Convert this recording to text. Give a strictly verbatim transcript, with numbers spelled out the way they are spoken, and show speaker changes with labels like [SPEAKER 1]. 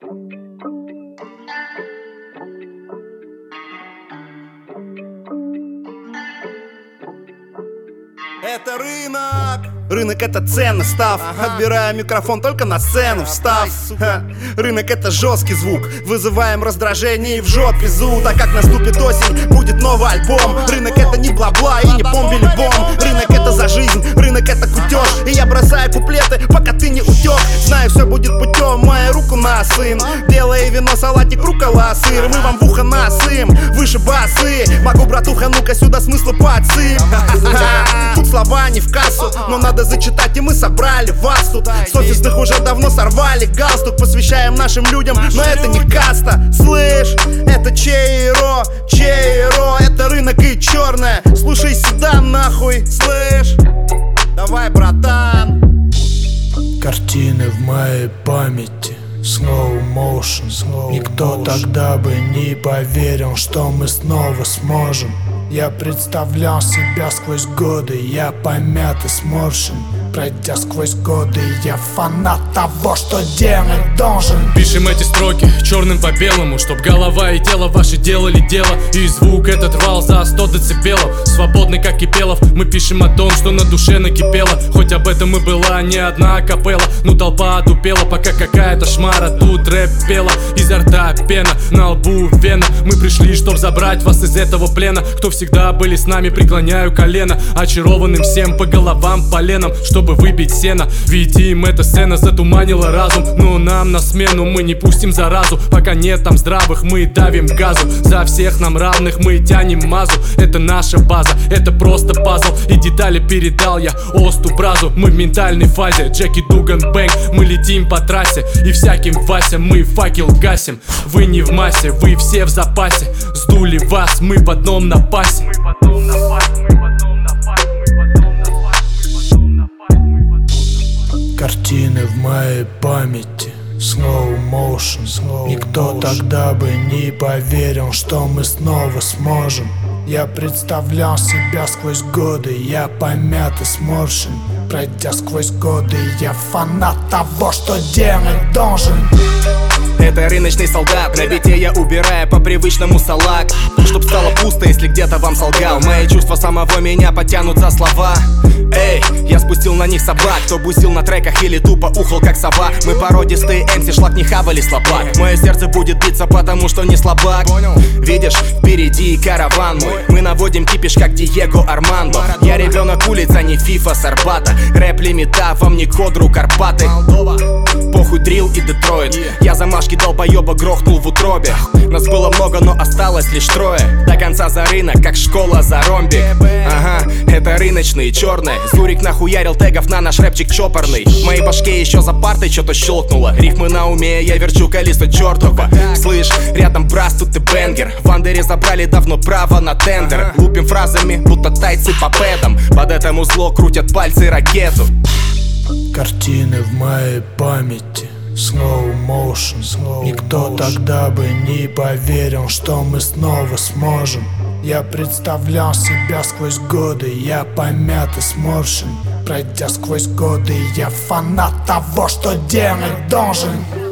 [SPEAKER 1] Это рынок. Рынок — это ценный став. Ага. Отбираю микрофон только на сцену встав. Ха. Рынок — это жесткий звук. Вызываем раздражение и в жопе зуд. А как наступит осень, будет новый альбом. Рынок — это не бла-бла и не бомби-либом. Рынок — это за жизнь, рынок — это кутеж. И я бросаю куплеты, пока ты не утек. Знаю, все будет путем, мою руку на сын. Делай вино, салатик, рукола, сыр. Мы вам в ухо насым, выше басы. Могу, братуха, ну-ка сюда смысла подсып. Тут слова не в кассу, но надо зачитать, и мы собрали вас тут. С офисных уже давно сорвали галстук. Посвящаем нашим людям, но это не каста. Слышь, это чейро, чейро. Это рынок и черное. Слушай сюда нахуй, слышь. Давай, братан.
[SPEAKER 2] Картины в моей памяти, slow motion, slow Никто motion. Тогда бы не поверил, что мы снова сможем. Я представлял себя сквозь годы, я помят и сморщен. Пройдя сквозь годы, я фанат того, что делать должен.
[SPEAKER 3] Пишем эти строки черным по белому, чтоб голова и тело ваши делали дело. И звук этот рвал за сто децибелов. Свободный как Кипелов, мы пишем о том, что на душе накипело. Хоть об этом и была не одна акапелла. Ну толпа отупела, пока какая-то шмара тут рэп пела. Изо рта пена, на лбу вена. Мы пришли, чтоб забрать вас из этого плена. Кто всегда были с нами, преклоняю колено. Очарованным всем по головам поленом, чтобы выбить сено. Видим, эта сцена затуманила разум. Но нам на смену мы не пустим заразу. Пока нет там здравых, мы давим газу. За всех нам равных мы тянем мазу. Это наша база, это просто пазл. И детали передал я Осту Бразу. Мы в ментальной фазе, Джеки Дуган Бэнг. Мы летим по трассе, и всяким Вася мы факел гасим. Вы не в массе, вы все в запасе. Сдули вас, мы в одном напасе.
[SPEAKER 2] Картины в моей памяти, slow motion, slow Никто motion. Тогда бы не поверил, что мы снова сможем. Я представлял себя сквозь годы, я помят и сморщен. Пройдя сквозь годы, я фанат того, что делать должен.
[SPEAKER 4] Это рыночный солдат, на бите я убираю по привычному салак. Чтоб стало пусто, если где-то вам солгал. Мои чувства самого меня потянут за слова. Эй, я спустил на них собак, кто бусил на треках или тупо ухал как сова. Мы породистые эмси, шлак не хавали слабак. Мое сердце будет биться, потому что не слабак. Видишь, впереди караван мой. Мы наводим кипиш, как Диего Армандо. Я ребенок улиц, а не фифа с Арбата. Рэп лимита, вам не Кодру, Карпаты. Похуй дрил и Детройт. Я замашки долбоеба грохнул в утробе. Нас было много, но осталось лишь трое. До конца за рынок, как школа за ромбик. Ага, это рыночные черные. Зурик нахуярил тегов на наш рэпчик чопорный. В моей башке еще за партой что-то щелкнуло. Рифмы на уме, я верчу колесо чертова. Слышь, рядом брас, тут и бенгер. В Андере забрали давно право на тендер. Лупим фразами, будто тайцы по пэдам. Под это музло крутят пальцы ракету.
[SPEAKER 2] Картины в моей памяти, slow motion, slow Никто motion. Тогда бы не поверил, что мы снова сможем. Я представлял себя сквозь годы, я помят и сморщен. Пройдя сквозь годы, я фанат того, что делать должен.